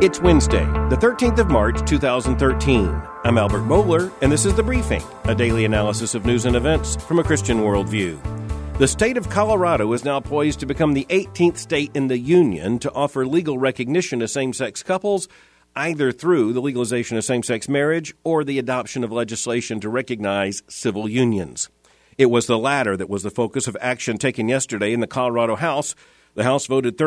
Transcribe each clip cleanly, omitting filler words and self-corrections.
It's Wednesday, the 13th of March, 2013. I'm Albert Mohler, and this is The Briefing, a daily analysis of news and events from a Christian worldview. The state of Colorado is now poised to become the 18th state in the union to offer legal recognition to same-sex couples, either through the legalization of same-sex marriage or the adoption of legislation to recognize civil unions. It was the latter that was the focus of action taken yesterday in the Colorado House. The House voted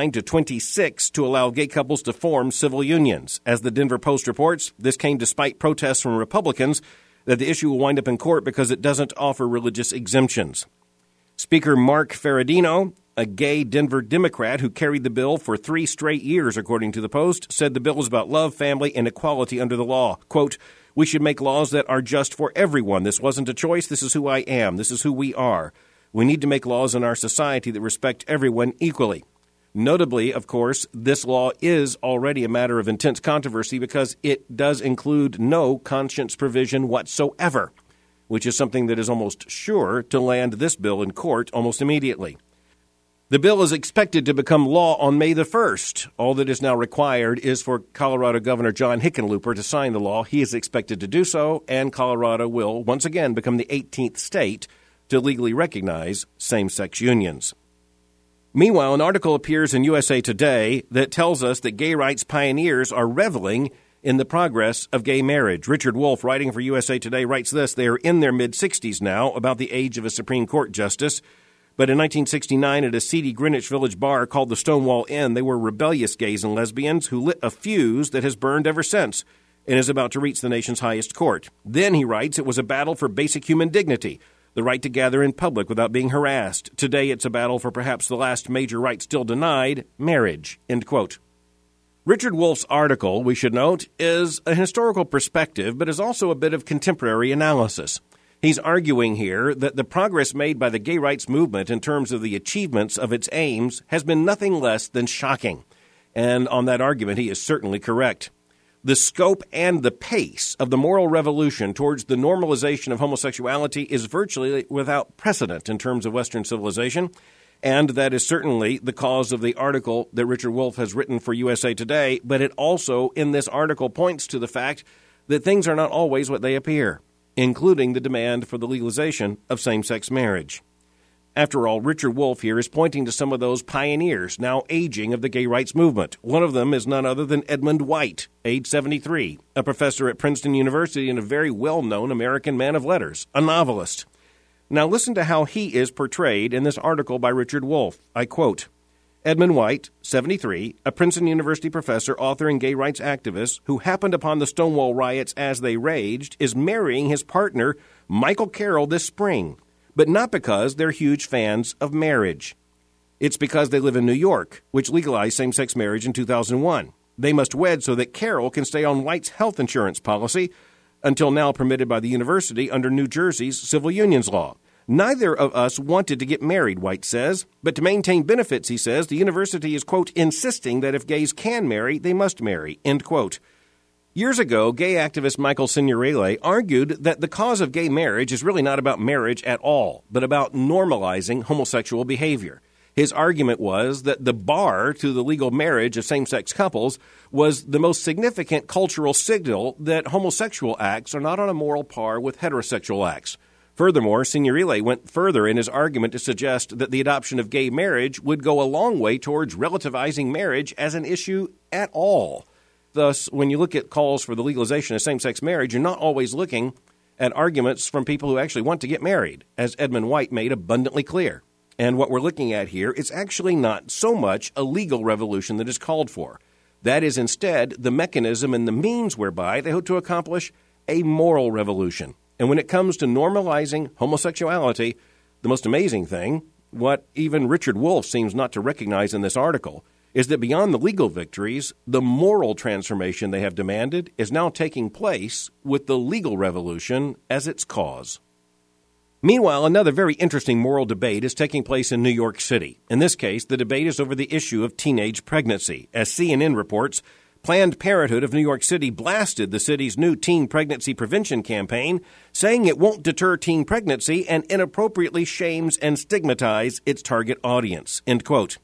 39-26 to allow gay couples to form civil unions. As the Denver Post reports, this came despite protests from Republicans that the issue will wind up in court because it doesn't offer religious exemptions. Speaker Mark Ferrandino, a gay Denver Democrat who carried the bill for 3 straight years, according to the Post, said the bill is about love, family, and equality under the law. Quote, "We should make laws that are just for everyone. This wasn't a choice. This is who I am. This is who we are. We need to make laws in our society that respect everyone equally." Notably, of course, this law is already a matter of intense controversy because it does include no conscience provision whatsoever, which is something that is almost sure to land this bill in court almost immediately. The bill is expected to become law on May the 1st. All that is now required is for Colorado Governor John Hickenlooper to sign the law. He is expected to do so, and Colorado will once again become the 18th state to legally recognize same-sex unions. Meanwhile, an article appears in USA Today that tells us that gay rights pioneers are reveling in the progress of gay marriage. Richard Wolff, writing for USA Today, writes this: they are in their mid-60s now, about the age of a Supreme Court justice. But in 1969, at a seedy Greenwich Village bar called the Stonewall Inn, they were rebellious gays and lesbians who lit a fuse that has burned ever since and is about to reach the nation's highest court. Then, he writes, it was a battle for basic human dignity, the right to gather in public without being harassed. Today, it's a battle for perhaps the last major right still denied, marriage, end quote. Richard Wolff's article, we should note, is a historical perspective, but is also a bit of contemporary analysis. He's arguing here that the progress made by the gay rights movement in terms of the achievements of its aims has been nothing less than shocking. And on that argument, he is certainly correct. The scope and the pace of the moral revolution towards the normalization of homosexuality is virtually without precedent in terms of Western civilization, and that is certainly the cause of the article that Richard Wolff has written for USA Today, but it also, in this article, points to the fact that things are not always what they appear, including the demand for the legalization of same-sex marriage. After all, Richard Wolff here is pointing to some of those pioneers now aging of the gay rights movement. One of them is none other than Edmund White, age 73, a professor at Princeton University and a very well-known American man of letters, a novelist. Now listen to how he is portrayed in this article by Richard Wolff. I quote, "Edmund White, 73, a Princeton University professor, author, and gay rights activist who happened upon the Stonewall riots as they raged, is marrying his partner, Michael Carroll, this spring. But not because they're huge fans of marriage. It's because they live in New York, which legalized same-sex marriage in 2001. They must wed so that Carroll can stay on White's health insurance policy, until now permitted by the university under New Jersey's civil unions law. Neither of us wanted to get married," White says, "but to maintain benefits," he says, "the university is, quote, insisting that if gays can marry, they must marry," end quote. Years ago, gay activist Michael Signorile argued that the cause of gay marriage is really not about marriage at all, but about normalizing homosexual behavior. His argument was that the bar to the legal marriage of same-sex couples was the most significant cultural signal that homosexual acts are not on a moral par with heterosexual acts. Furthermore, Signorile went further in his argument to suggest that the adoption of gay marriage would go a long way towards relativizing marriage as an issue at all. Thus, when you look at calls for the legalization of same-sex marriage, you're not always looking at arguments from people who actually want to get married, as Edmund White made abundantly clear. And what we're looking at here is actually not so much a legal revolution that is called for. That is instead the mechanism and the means whereby they hope to accomplish a moral revolution. And when it comes to normalizing homosexuality, the most amazing thing, what even Richard Wolff seems not to recognize in this article, is that beyond the legal victories, the moral transformation they have demanded is now taking place with the legal revolution as its cause. Meanwhile, another very interesting moral debate is taking place in New York City. In this case, the debate is over the issue of teenage pregnancy. As CNN reports, Planned Parenthood of New York City blasted the city's new teen pregnancy prevention campaign, saying it won't deter teen pregnancy and inappropriately shames and stigmatizes its target audience, end quote.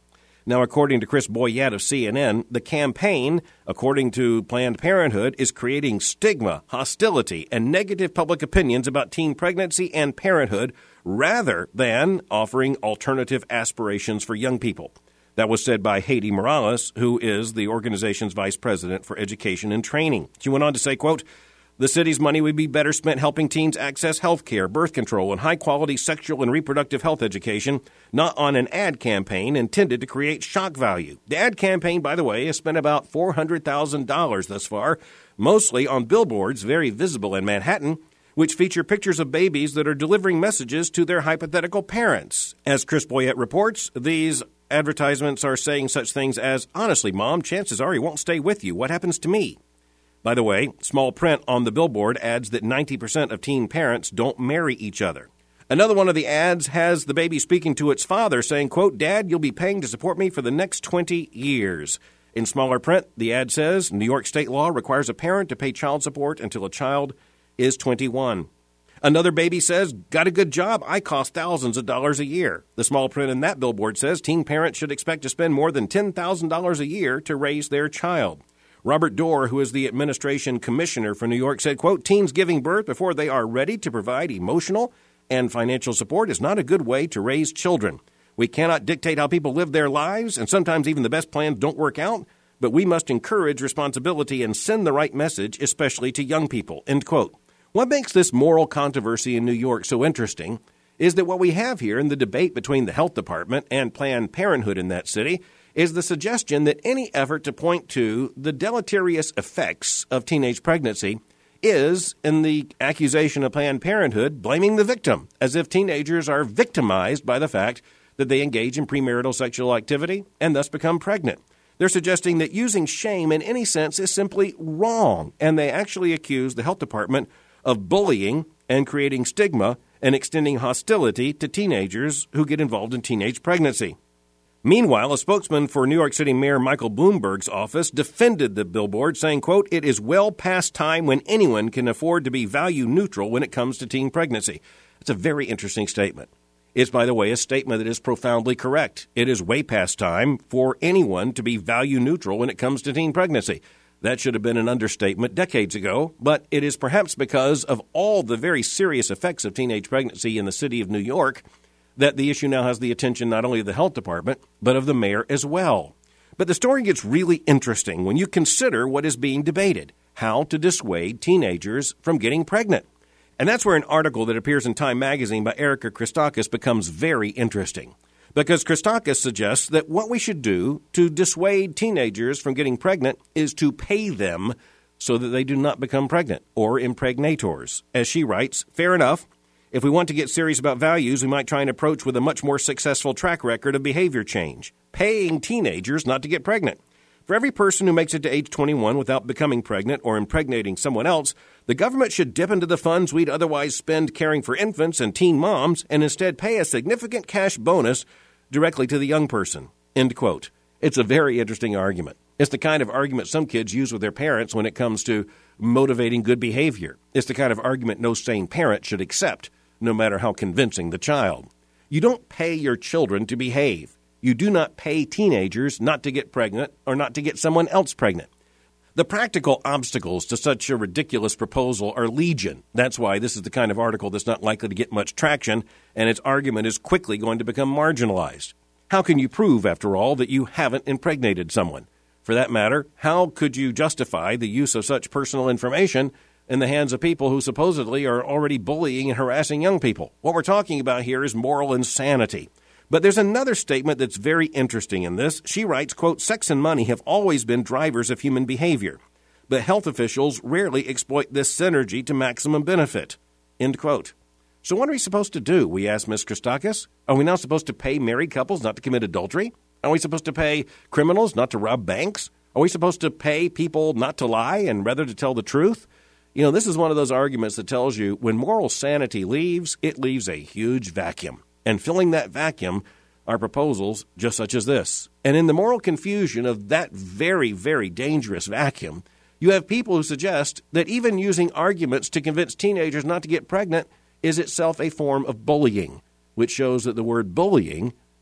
Now, according to Chris Boyette of CNN, the campaign, according to Planned Parenthood, is creating stigma, hostility, and negative public opinions about teen pregnancy and parenthood rather than offering alternative aspirations for young people. That was said by Heidi Morales, who is the organization's vice president for education and training. She went on to say, quote, "The city's money would be better spent helping teens access health care, birth control, and high-quality sexual and reproductive health education, not on an ad campaign intended to create shock value." The ad campaign, by the way, has spent about $400,000 thus far, mostly on billboards very visible in Manhattan, which feature pictures of babies that are delivering messages to their hypothetical parents. As Chris Boyette reports, these advertisements are saying such things as, "Honestly, Mom, chances are he won't stay with you. What happens to me?" By the way, small print on the billboard adds that 90% of teen parents don't marry each other. Another one of the ads has the baby speaking to its father saying, quote, "Dad, you'll be paying to support me for the next 20 years. In smaller print, the ad says, New York state law requires a parent to pay child support until a child is 21. Another baby says, "Got a good job. I cost thousands of dollars a year." The small print in that billboard says teen parents should expect to spend more than $10,000 a year to raise their child. Robert Doar, who is the administration commissioner for New York, said, quote, "Teens giving birth before they are ready to provide emotional and financial support is not a good way to raise children. We cannot dictate how people live their lives, and sometimes even the best plans don't work out, but we must encourage responsibility and send the right message, especially to young people," end quote. What makes this moral controversy in New York so interesting is that what we have here in the debate between the health department and Planned Parenthood in that city is the suggestion that any effort to point to the deleterious effects of teenage pregnancy is, in the accusation of Planned Parenthood, blaming the victim, as if teenagers are victimized by the fact that they engage in premarital sexual activity and thus become pregnant. They're suggesting that using shame in any sense is simply wrong, and they actually accuse the health department of bullying and creating stigma and extending hostility to teenagers who get involved in teenage pregnancy. Meanwhile, a spokesman for New York City Mayor Michael Bloomberg's office defended the billboard, saying, quote, "It is well past time when anyone can afford to be value neutral when it comes to teen pregnancy." It's a very interesting statement. It's, by the way, a statement that is profoundly correct. It is way past time for anyone to be value neutral when it comes to teen pregnancy. That should have been an understatement decades ago, but it is perhaps because of all the very serious effects of teenage pregnancy in the city of New York that the issue now has the attention not only of the health department, but of the mayor as well. But the story gets really interesting when you consider what is being debated, how to dissuade teenagers from getting pregnant. And that's where an article that appears in Time magazine by Erica Christakis becomes very interesting. Because Christakis suggests that what we should do to dissuade teenagers from getting pregnant is to pay them so that they do not become pregnant, or impregnators. As she writes, fair enough. If we want to get serious about values, we might try an approach with a much more successful track record of behavior change, paying teenagers not to get pregnant. For every person who makes it to age 21 without becoming pregnant or impregnating someone else, the government should dip into the funds we'd otherwise spend caring for infants and teen moms and instead pay a significant cash bonus directly to the young person, end quote. It's a very interesting argument. It's the kind of argument some kids use with their parents when it comes to motivating good behavior. It's the kind of argument no sane parent should accept, no matter how convincing the child. You don't pay your children to behave. You do not pay teenagers not to get pregnant or not to get someone else pregnant. The practical obstacles to such a ridiculous proposal are legion. That's why this is the kind of article that's not likely to get much traction, and its argument is quickly going to become marginalized. How can you prove, after all, that you haven't impregnated someone? For that matter, how could you justify the use of such personal information in the hands of people who supposedly are already bullying and harassing young people? What we're talking about here is moral insanity. But there's another statement that's very interesting in this. She writes, quote, "Sex and money have always been drivers of human behavior, but health officials rarely exploit this synergy to maximum benefit," end quote. So what are we supposed to do, we ask Ms. Christakis? Are we now supposed to pay married couples not to commit adultery? Are we supposed to pay criminals not to rob banks? Are we supposed to pay people not to lie and rather to tell the truth? You know, this is one of those arguments that tells you when moral sanity leaves, it leaves a huge vacuum. And filling that vacuum are proposals just such as this. And in the moral confusion of that very, very dangerous vacuum, you have people who suggest that even using arguments to convince teenagers not to get pregnant is itself a form of bullying, which shows that the word bullying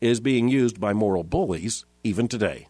is being used by moral bullies even today.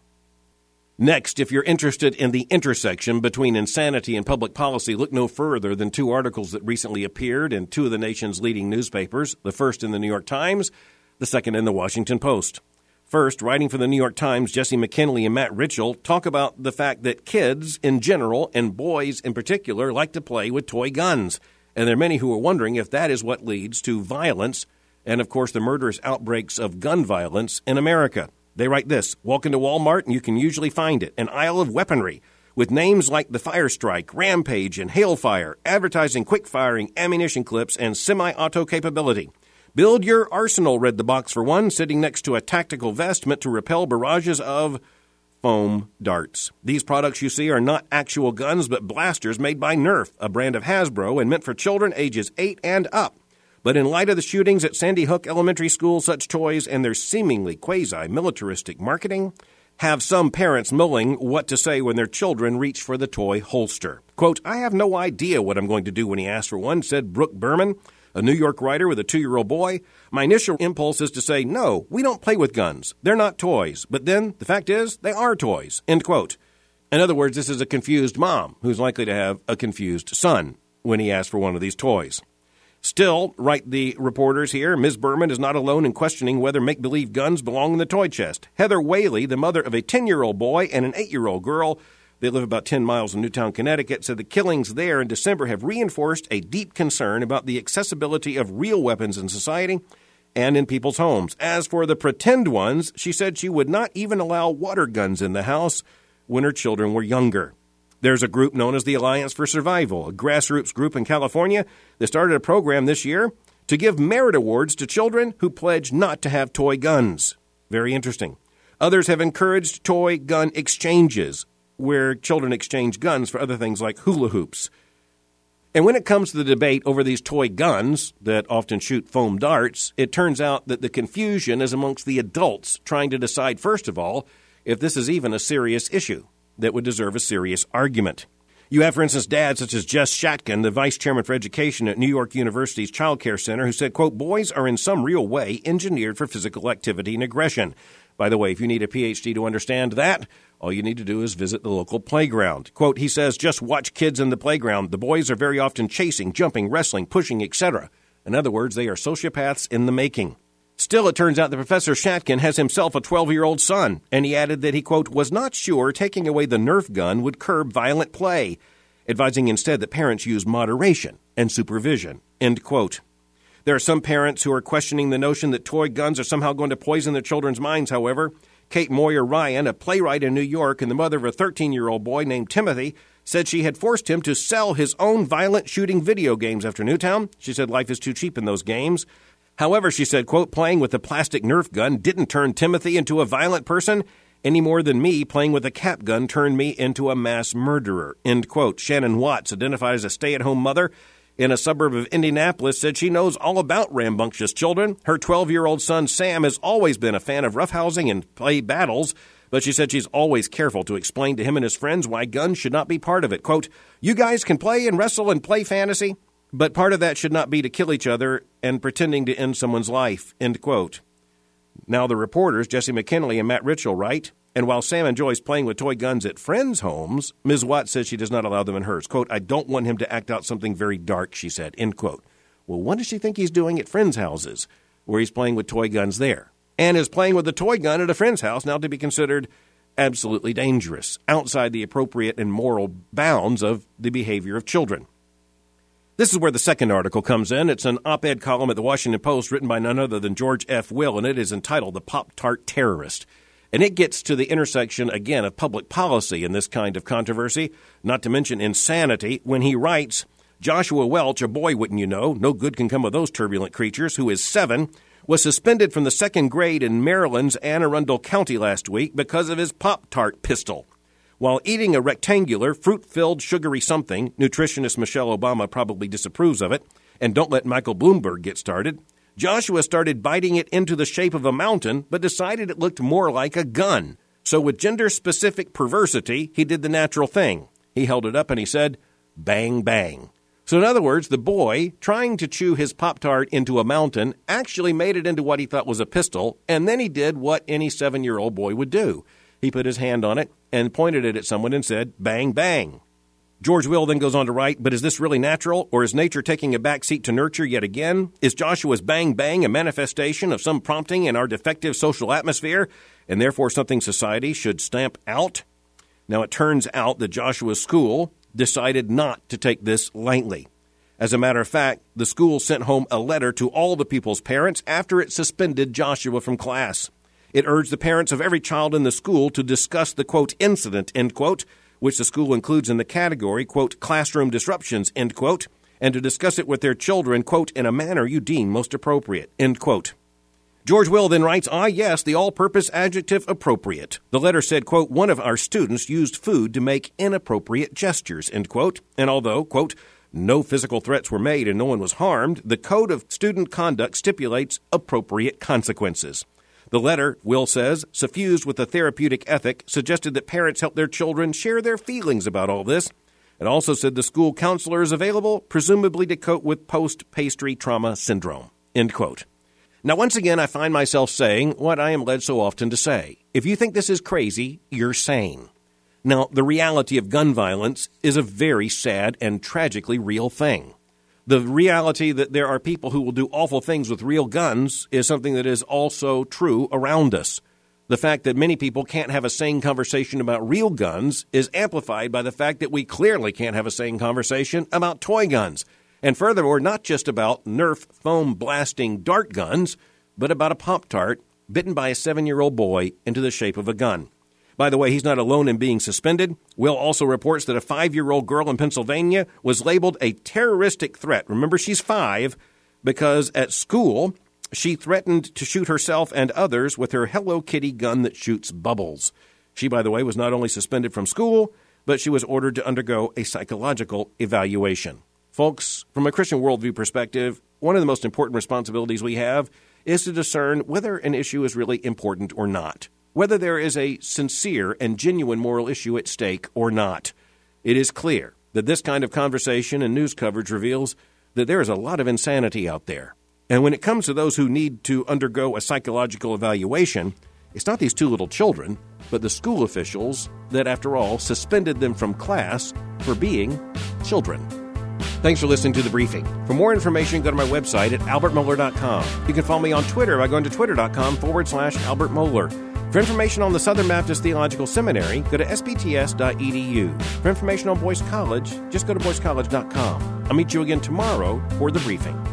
Next, if you're interested in the intersection between insanity and public policy, look no further than two articles that recently appeared in two of the nation's leading newspapers, the first in the New York Times, the second in the Washington Post. First, writing for the New York Times, Jesse McKinley and Matt Ritchell talk about the fact that kids in general, and boys in particular, like to play with toy guns. And there are many who are wondering if that is what leads to violence and, of course, the murderous outbreaks of gun violence in America. They write this: walk into Walmart and you can usually find it, an aisle of weaponry with names like the Fire Strike, Rampage, and Hailfire, advertising quick-firing ammunition clips and semi-auto capability. Build your arsenal, read the box for one, sitting next to a tactical vest meant to repel barrages of foam darts. These products you see are not actual guns, but blasters made by Nerf, a brand of Hasbro, and meant for children ages 8 and up. But in light of the shootings at Sandy Hook Elementary School, such toys and their seemingly quasi-militaristic marketing have some parents mulling what to say when their children reach for the toy holster. Quote, I have no idea what I'm going to do when he asks for one, said Brooke Berman, a New York writer with a 2-year-old boy. My initial impulse is to say, no, we don't play with guns. They're not toys. But then the fact is, they are toys, end quote. In other words, this is a confused mom who's likely to have a confused son when he asks for one of these toys. Still, write the reporters here, Ms. Berman is not alone in questioning whether make-believe guns belong in the toy chest. Heather Whaley, the mother of a 10-year-old boy and an 8-year-old girl, they live about 10 miles in Newtown, Connecticut, said the killings there in December have reinforced a deep concern about the accessibility of real weapons in society and in people's homes. As for the pretend ones, she said she would not even allow water guns in the house when her children were younger. There's a group known as the Alliance for Survival, a grassroots group in California that started a program this year to give merit awards to children who pledge not to have toy guns. Very interesting. Others have encouraged toy gun exchanges, where children exchange guns for other things like hula hoops. And when it comes to the debate over these toy guns that often shoot foam darts, it turns out that the confusion is amongst the adults trying to decide, first of all, if this is even a serious issue that would deserve a serious argument. You have, for instance, dads such as Jess Shatkin, the vice chairman for education at New York University's Child Care Center, who said, quote, boys are in some real way engineered for physical activity and aggression. By the way, if you need a PhD to understand that, all you need to do is visit the local playground. Quote, he says, just watch kids in the playground. The boys are very often chasing, jumping, wrestling, pushing, etc. In other words, they are sociopaths in the making. Still, it turns out that Professor Shatkin has himself a 12-year-old son, and he added that he, quote, was not sure taking away the Nerf gun would curb violent play, advising instead that parents use moderation and supervision, end quote. There are some parents who are questioning the notion that toy guns are somehow going to poison their children's minds, however. Kate Moyer Ryan, a playwright in New York and the mother of a 13-year-old boy named Timothy, said she had forced him to sell his own violent shooting video games after Newtown. She said life is too cheap in those games. However, she said, quote, playing with a plastic Nerf gun didn't turn Timothy into a violent person any more than me playing with a cap gun turned me into a mass murderer, end quote. Shannon Watts, identified as a stay-at-home mother in a suburb of Indianapolis, said she knows all about rambunctious children. Her 12-year-old son, Sam, has always been a fan of roughhousing and play battles, but she said she's always careful to explain to him and his friends why guns should not be part of it. Quote, you guys can play and wrestle and play fantasy, but part of that should not be to kill each other and pretending to end someone's life, end quote. Now the reporters, Jesse McKinley and Matt Ritchell, write, and while Sam enjoys playing with toy guns at friends' homes, Ms. Watts says she does not allow them in hers. Quote, I don't want him to act out something very dark, she said, end quote. Well, what does she think he's doing at friends' houses, where he's playing with toy guns there? And is playing with a toy gun at a friend's house now to be considered absolutely dangerous, outside the appropriate and moral bounds of the behavior of children? This is where the second article comes in. It's an op-ed column at the Washington Post written by none other than George F. Will, and it is entitled The Pop-Tart Terrorist. And it gets to the intersection, again, of public policy in this kind of controversy, not to mention insanity, when he writes, Joshua Welch, a boy, wouldn't you know, no good can come of those turbulent creatures, who is 7, was suspended from the second grade in Maryland's Anne Arundel County last week because of his Pop-Tart pistol. While eating a rectangular, fruit-filled, sugary something, nutritionist Michelle Obama probably disapproves of it, and don't let Michael Bloomberg get started, Joshua started biting it into the shape of a mountain, but decided it looked more like a gun. So with gender-specific perversity, he did the natural thing. He held it up and he said, bang, bang. So in other words, the boy, trying to chew his Pop-Tart into a mountain, actually made it into what he thought was a pistol, and then he did what any 7-year-old boy would do. He put his hand on it and pointed it at someone and said, "Bang, bang." George Will then goes on to write, but is this really natural, or is nature taking a backseat to nurture yet again? Is Joshua's bang, bang a manifestation of some prompting in our defective social atmosphere, and therefore something society should stamp out? Now, it turns out that Joshua's school decided not to take this lightly. As a matter of fact, the school sent home a letter to all the pupils' parents after it suspended Joshua from class. It urged the parents of every child in the school to discuss the, quote, incident, end quote, which the school includes in the category, quote, classroom disruptions, end quote, and to discuss it with their children, quote, in a manner you deem most appropriate, end quote. George Will then writes, yes, the all-purpose adjective appropriate. The letter said, quote, one of our students used food to make inappropriate gestures, end quote, and although, quote, no physical threats were made and no one was harmed, the Code of Student Conduct stipulates appropriate consequences. The letter, Will says, suffused with a therapeutic ethic, suggested that parents help their children share their feelings about all this. It also said the school counselor is available, presumably to cope with post-pastry trauma syndrome, end quote. Now, once again, I find myself saying what I am led so often to say. If you think this is crazy, you're sane. Now, the reality of gun violence is a very sad and tragically real thing. The reality that there are people who will do awful things with real guns is something that is also true around us. The fact that many people can't have a sane conversation about real guns is amplified by the fact that we clearly can't have a sane conversation about toy guns. And furthermore, not just about Nerf foam-blasting dart guns, but about a Pop-Tart bitten by a 7-year-old boy into the shape of a gun. By the way, he's not alone in being suspended. Will also reports that a 5-year-old girl in Pennsylvania was labeled a terroristic threat. Remember, she's 5 because at school she threatened to shoot herself and others with her Hello Kitty gun that shoots bubbles. She, by the way, was not only suspended from school, but she was ordered to undergo a psychological evaluation. Folks, from a Christian worldview perspective, one of the most important responsibilities we have is to discern whether an issue is really important or not, whether there is a sincere and genuine moral issue at stake or not. It is clear that this kind of conversation and news coverage reveals that there is a lot of insanity out there. And when it comes to those who need to undergo a psychological evaluation, it's not these 2 little children, but the school officials that, after all, suspended them from class for being children. Thanks for listening to The Briefing. For more information, go to my website at albertmohler.com. You can follow me on Twitter by going to twitter.com/Albert Mohler. For information on the Southern Baptist Theological Seminary, go to sbts.edu. For information on Boyce College, just go to boycecollege.com. I'll meet you again tomorrow for The Briefing.